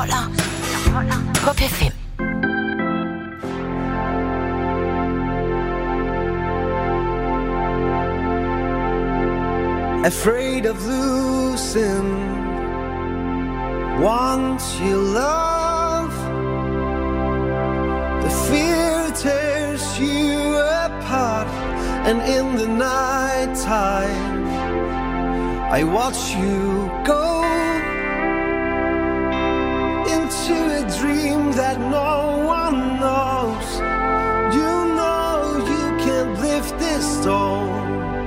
holder på P5. Afraid of losing ones you love. The fear tears you apart, and in the night time I watch you go into a dream that no one knows. You know you can't lift this stone.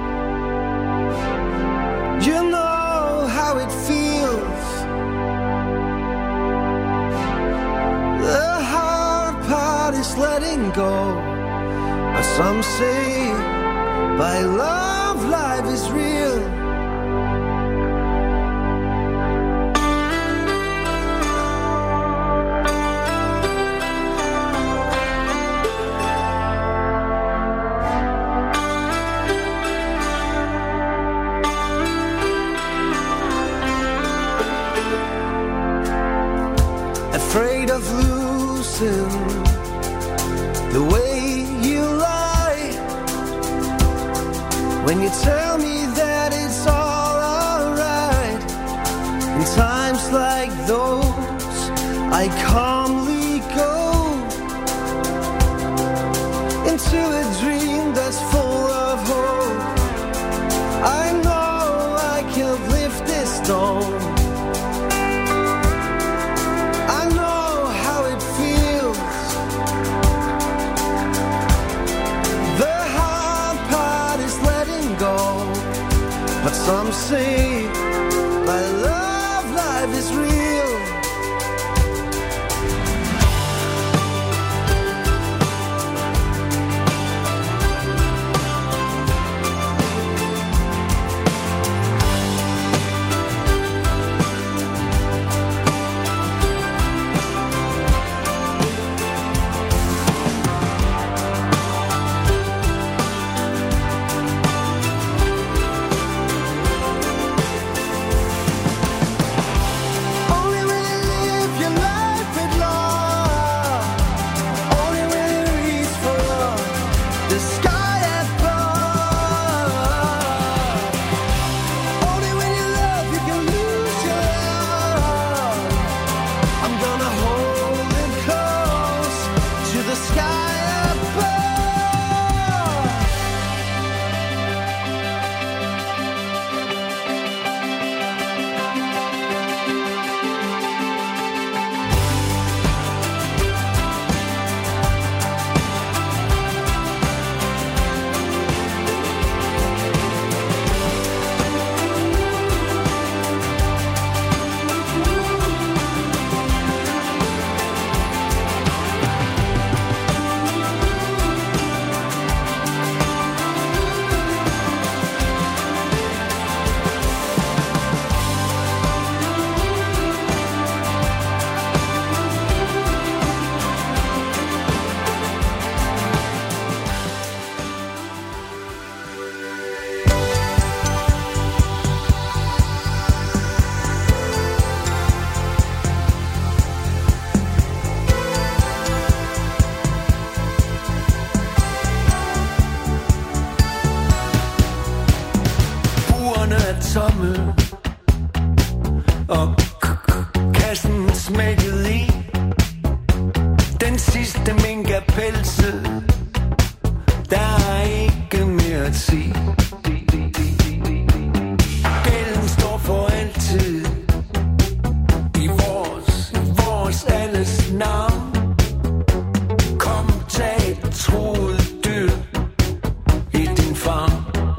You know how it feels. The hard part is letting go. But some say by love life is real. Afraid of losing the way you lie. When you tell me that it's all alright. In times like those I calmly go into a dream that's full of hope. I know I can't lift this stone. But some say my love life is real. Tomme og kassen smækket i. Den sidste mink af pelse. Der er ikke mere at sige. Gælden står for altid i vores alles navn. Kom, tag et troet dyr i din favn.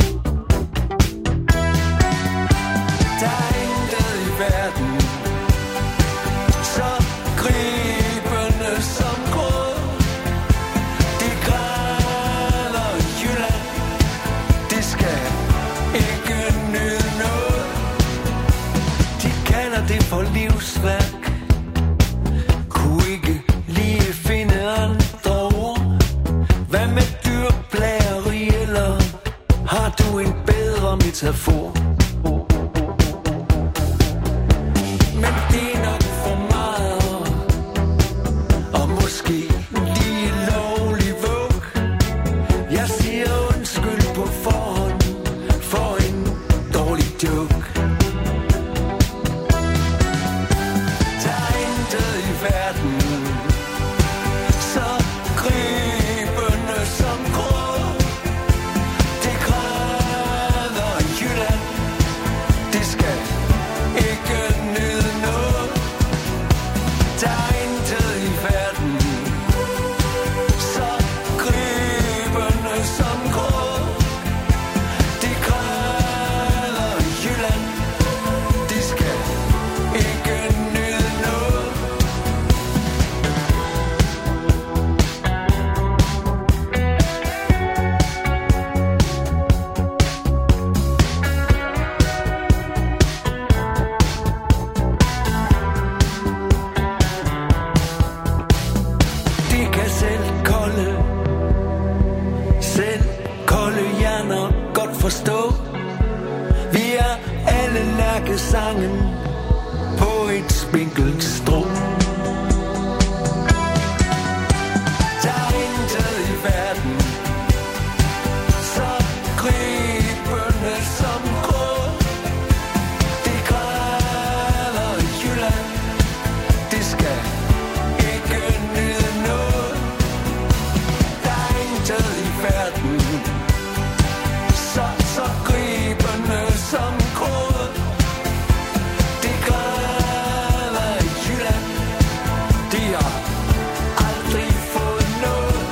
For livsværk kunne ikke lige finde andre ord. Hvad med dyrplageri, eller har du en bedre metafor? Men det er nok for meget mærke sangen på et spinkelt strå. Der er intet i verden så gribende som grå. Det græder i Jylland, det skal ikke nyde noget. Der er intet i verden så gribende som grå. Det græder i Jylland, de har aldrig fået noget.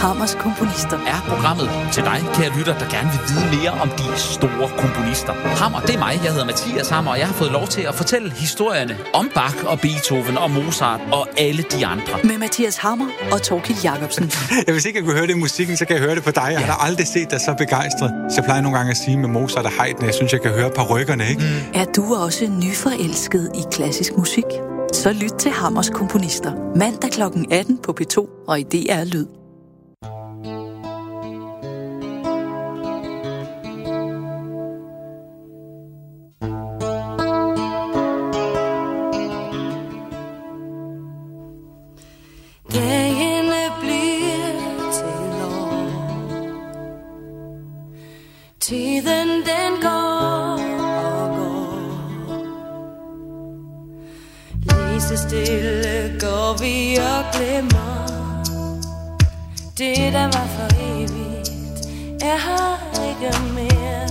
Hammers Komponister. Er programmet til dig, kære lytter, der gerne vil vide mere om de store komponister. Hammer, det er mig. Jeg hedder Mathias Hammer, og jeg har fået lov til at fortælle historierne om Bach og Beethoven og Mozart og alle de andre. Med Mathias Hammer og Thorkild Jacobsen. Hvis ikke jeg kunne høre det i musikken, så kan jeg høre det på dig. Jeg har da aldrig set dig så begejstret. Så jeg plejer nogle gange at sige med Mozart og Haydn, jeg synes, jeg kan høre parykkerne, ikke? Er du også nyforelsket i klassisk musik? Så lyt til Hammers Komponister. Mandag kl. 18 på P2 og i DR Lyd. Dagene bliver til år. Tiden den går og går. Lige så stille går vi og glemmer. Det der var for evigt er her ikke mere.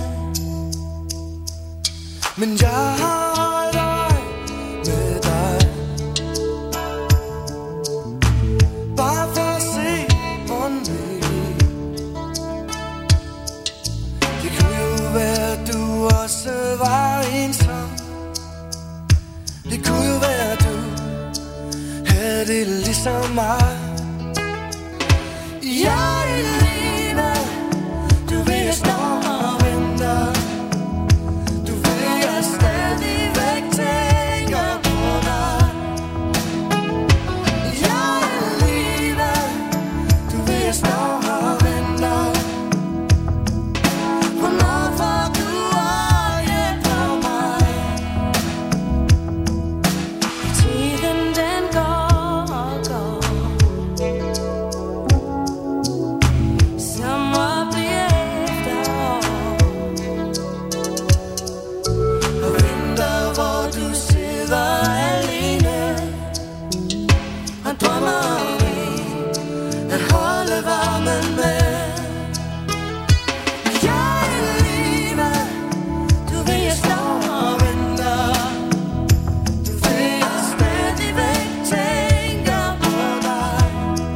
Men jeg har dig med dig, bare for at se åndelig. Det kunne jo være du også var ensom. Det kunne jo være du havde det ligesom mig. Jeg er livet, du ved jeg står og venter. Du ved jeg stadigvæk tænker på dig. Jeg er livet, du ved jeg står og venter. Hvornår får du øje på mig? Tiden den går og går. Sommer bliver efterår. Og vinter, hvor du sidder alene og drømmer om at holde varmen med. Jeg er livet, du ved jeg står og venter. Du ved jeg stadigvæk tænker på dig.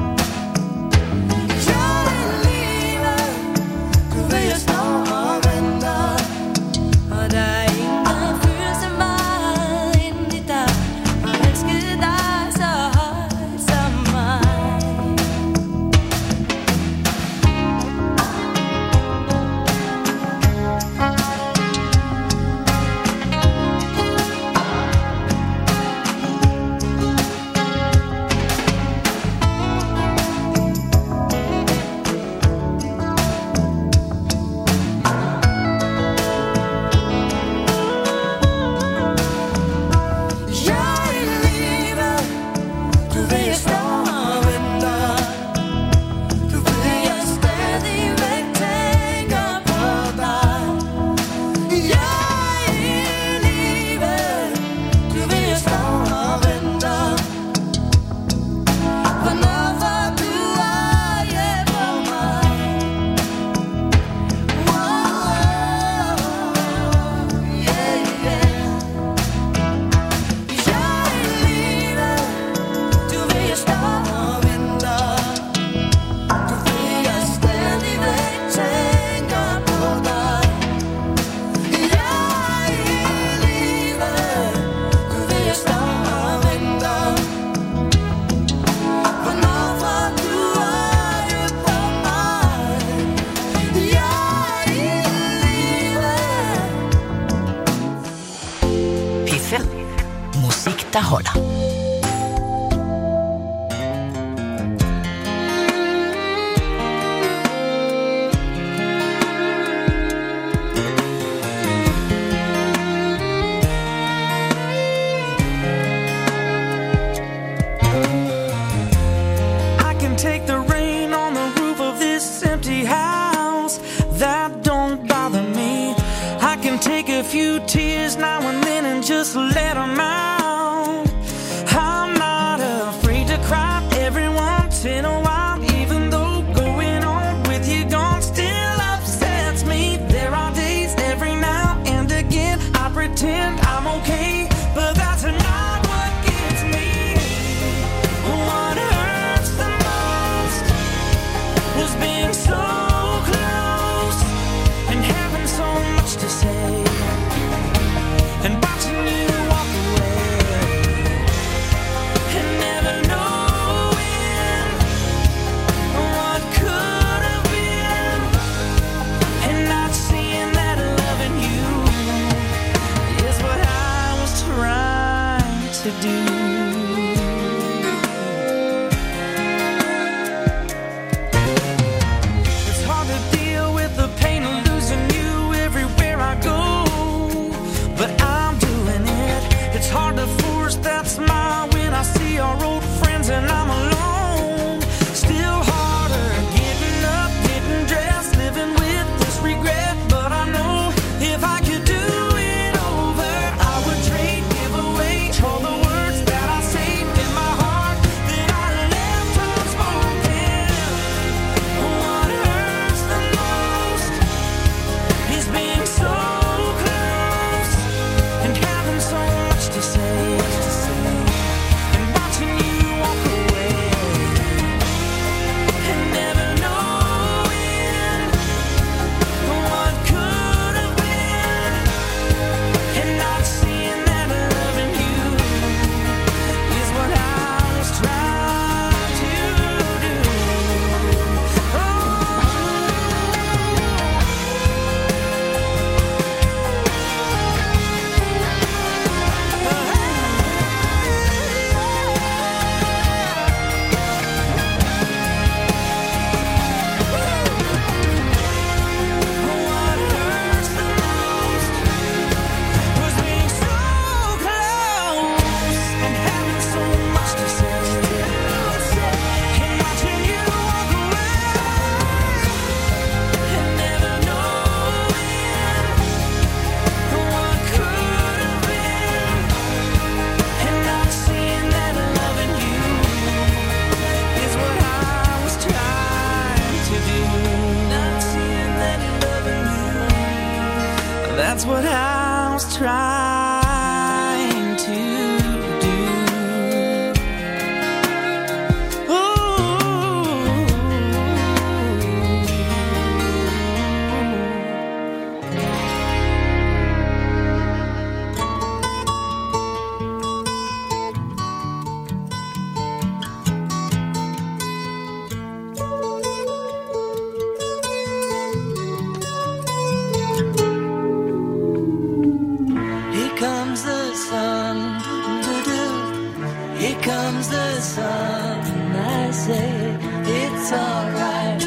Jeg er livet, du ved jeg står og venter. Og der er ingen, der føler så meget ind i dig og elsker dig så højt som mig. Jeg er livet, du ved jeg står og venter. Du ved jeg stadigvæk tænker på dig. Jeg er livet, du ved jeg står og venter. Hvornår får du øje på mig? Wow, yeah, yeah. Jeg er livet, du ved jeg står og venter. Du ved jeg stadigvæk tænker på dig. Jeg er livet, du ved jeg står og venter. Hvornår får du øje på mig? Jeg er livet. P5. Musik, der holder. I can take the rain on the roof of this empty house. That don't bother me. I can take a few tears now and then and just let them out. I'm not afraid to cry every once in a while, even though going on with you gone still upsets me. There are days every now and again I pretend I'm okay, but that's not what gets me. What hurts the most what I was trying to do. Here comes the sun, I say it's alright.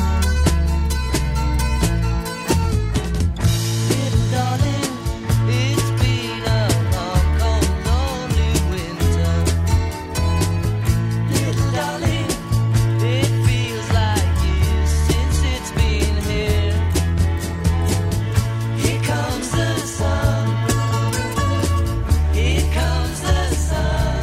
Little darling, it's been a long, cold, lonely winter. Little darling, it feels like years since it's been here. Here comes the sun. Here comes the sun.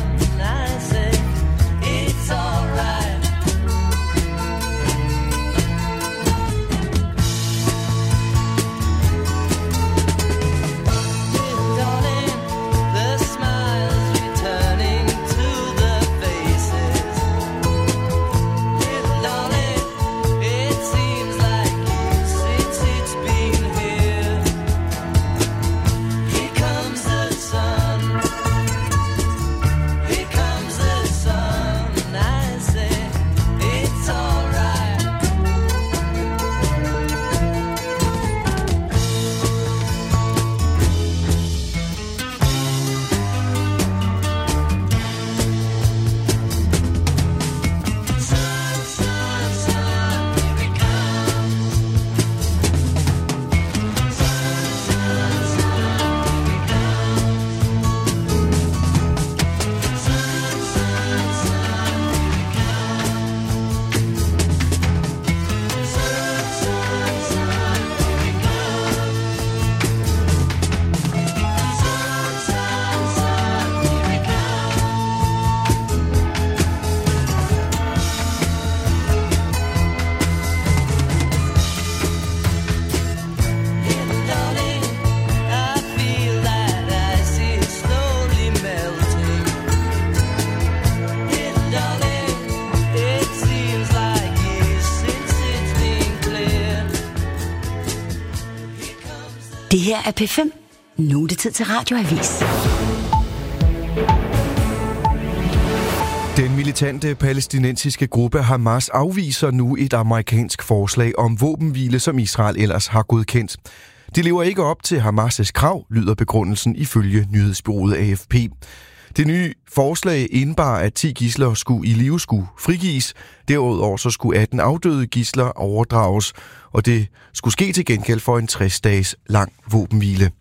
Det her er P5. Nu er det tid til Radioavis. Den militante palæstinensiske gruppe Hamas afviser nu et amerikansk forslag om våbenhvile, som Israel ellers har godkendt. De lever ikke op til Hamas' krav, lyder begrundelsen ifølge nyhedsbureauet AFP. Det nye forslag indebar, at 10 gidsler skulle i live skulle frigives. Derudover så skulle 18 afdøde gidsler overdrages, og det skulle ske til gengæld for en 60-dages lang våbenhvile.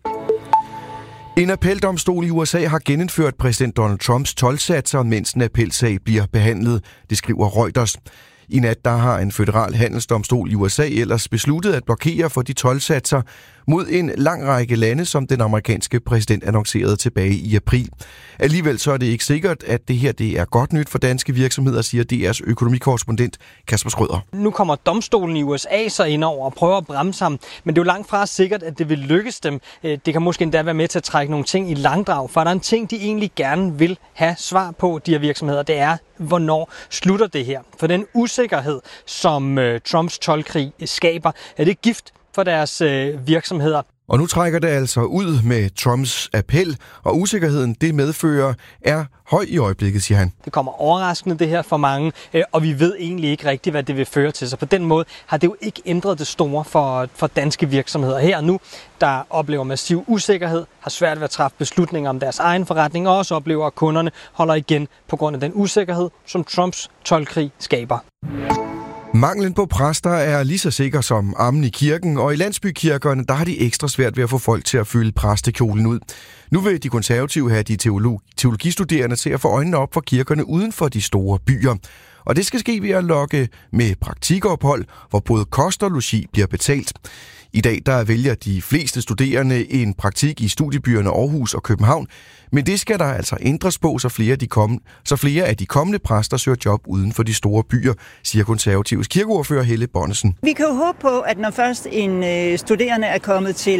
En appeldomstol i USA har genindført præsident Donald Trumps toldsatser, mens en appelsag bliver behandlet, det skriver Reuters. I nat der har en føderal handelsdomstol i USA ellers besluttet at blokere for de toldsatser mod en lang række lande, som den amerikanske præsident annoncerede tilbage i april. Alligevel så er det ikke sikkert, at det her det er godt nyt for danske virksomheder, siger DR's økonomikorrespondent Kasper Schrøder. Nu kommer domstolen i USA så ind over og prøver at bremse ham, men det er jo langt fra sikkert, at det vil lykkes dem. Det kan måske endda være med til at trække nogle ting i langdrag, for der er en ting, de egentlig gerne vil have svar på, de her virksomheder, det er, hvornår slutter det her? For den usikkerhed, som Trumps toldkrig skaber, er det gift for deres virksomheder. Og nu trækker det altså ud med Trumps appel, og usikkerheden det medfører er høj i øjeblikket, siger han. Det kommer overraskende det her for mange, og vi ved egentlig ikke rigtigt, hvad det vil føre til. Så på den måde har det jo ikke ændret det store for danske virksomheder. Her og nu, der oplever massiv usikkerhed, har svært ved at træffe beslutninger om deres egen forretning, og også oplever, at kunderne holder igen på grund af den usikkerhed, som Trumps toldkrig skaber. Manglen på præster er lige så sikker som ammen i kirken, og i landsbykirkerne der har de ekstra svært ved at få folk til at fylde præstekjolen ud. Nu vil de konservative have de teologistuderende til at få øjnene op for kirkerne uden for de store byer. Og det skal ske ved at lokke med praktikophold, hvor både kost og logi bliver betalt. I dag der vælger de fleste studerende en praktik i studiebyerne Aarhus og København, men det skal der altså ændres på, så flere af de kommende præster søger job uden for de store byer, siger konservatives kirkeordfører Helle Bonnesen. Vi kan jo håbe på, at når først en studerende er kommet til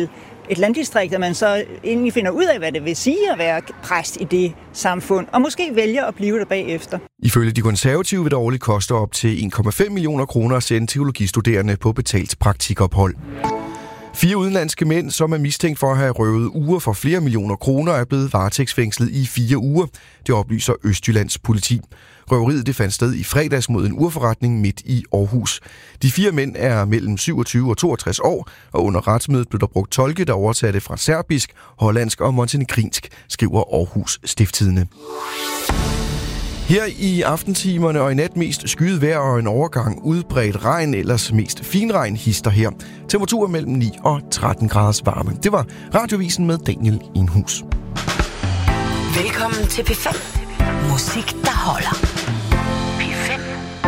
et landdistrikt, at man så egentlig finder ud af, hvad det vil sige at være præst i det samfund, og måske vælger at blive der bagefter. Ifølge de konservative vil det årligt koste op til 1,5 millioner kroner at sende teologistuderende på betalt praktikophold. 4 udenlandske mænd, som er mistænkt for at have røvet uger for flere millioner kroner, er blevet varetægtsfængslet i 4 uger. Det oplyser Østjyllands politi. Røveriet det fandt sted i fredags mod en urforretning midt i Aarhus. De 4 mænd er mellem 27 og 62 år, og under retsmødet blev der brugt tolke, der oversatte fra serbisk, hollandsk og montenegrinsk, skriver Aarhus Stiftstidende. Her i aftentimerne og i nat mest skyet vejr og en overgang udbredt regn, ellers mest finregn hister her. Temperaturer mellem 9 og 13 graders varme. Det var Radiovisen med Daniel Enhus. Velkommen til P5. Musik, der holder. P5.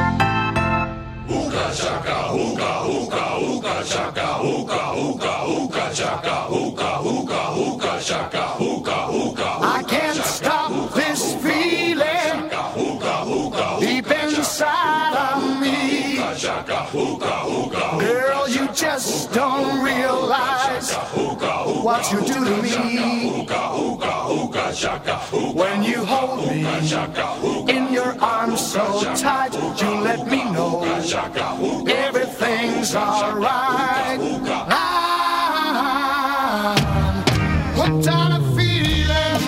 Uga chaka, uga, uga, uga chaka, uga, uga, uga chaka, uga, uga, uga chaka, uga, uga. I can't stop this feeling deep inside of me. Girl, you just don't realize what you do to me. When you hold me in your arms so tight, you let me know everything's alright. I'm hooked on a feeling,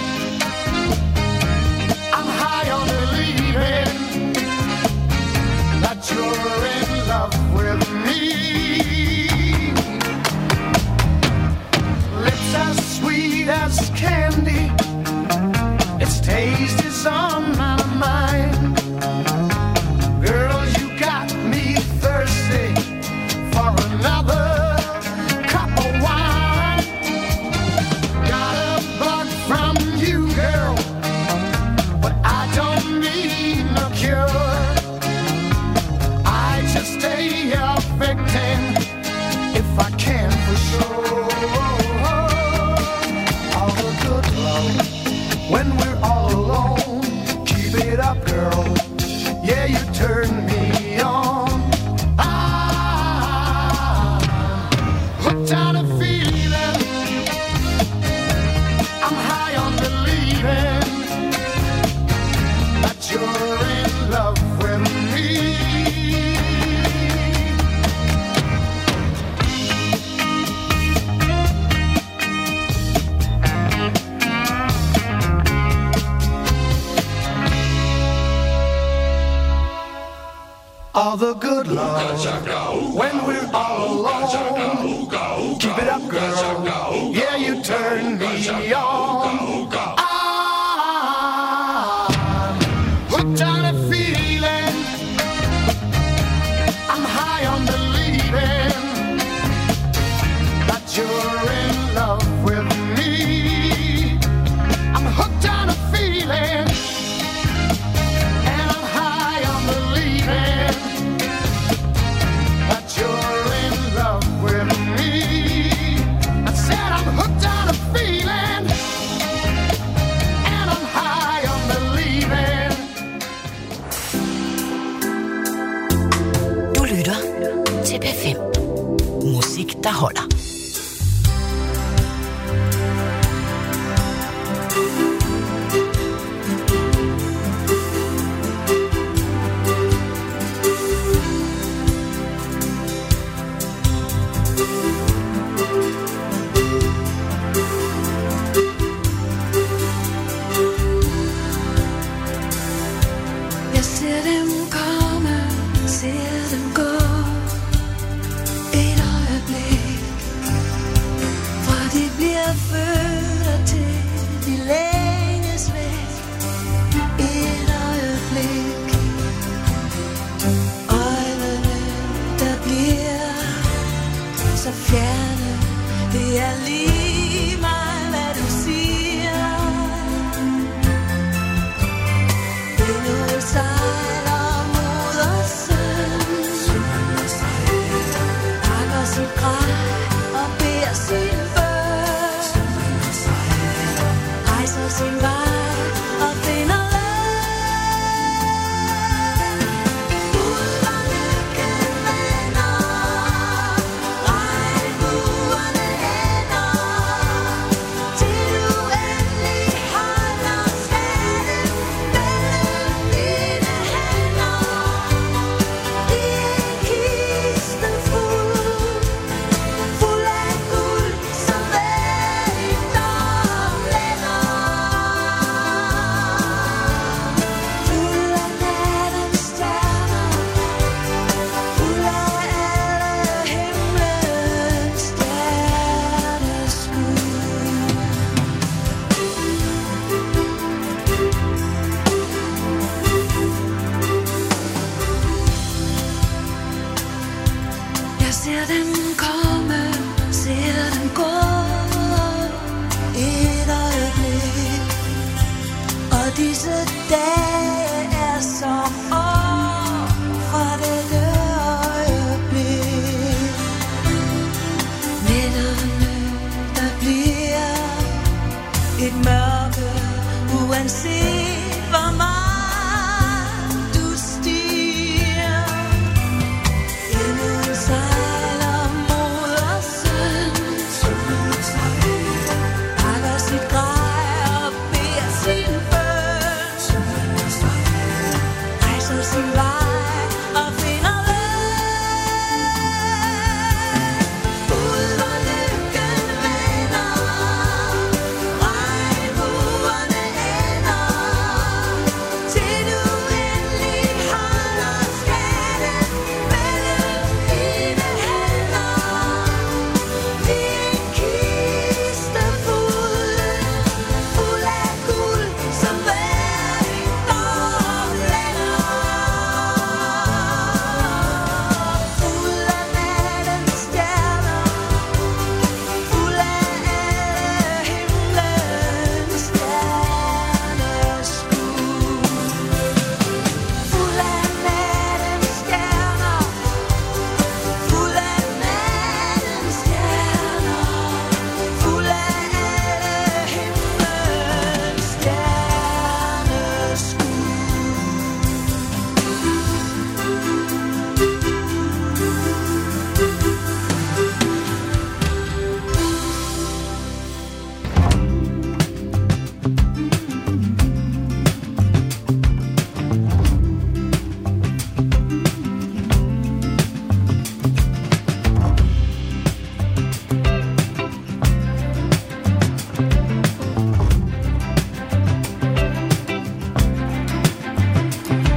I'm high on believing that you're in love with me. Lips as sweet as candy, its taste is on my mind. Girl, you got me thirsty for another cup of wine. Got a bug from you, girl, but I don't need no cure. I just stay a victim if I can for sure. All the good love when we're all alone. Keep it up, girl. Yeah, you turn me on. I'm hooked on a feeling, I'm high on believing that you're in love with me. All the good love when we're all alone. Keep it up, girl. Yeah, you turn me on. I'm hooked on a feeling, I'm high on believing that you're in love with me. I'm hooked on a feeling, and I'm high on believing that you're in love with me. I said I'm hooked on a feeling, and I'm high on believing. Du lytter til P5. Musik, der holder. Jeg ser dem komme, ser dem gå. Et øjeblik, fra de bliver født og til de længes væk. Et øjeblik, øjnene der bliver så fjerne. Det er lige meget hvad du siger. Endnu sejler mod os pakker sit grej og beder sin bøn. Rejser sin vej og finder løn. Ud hvor lykken vender, regnbuerne hænder. den komme, ser den gå. Et øjeblik, og disse dage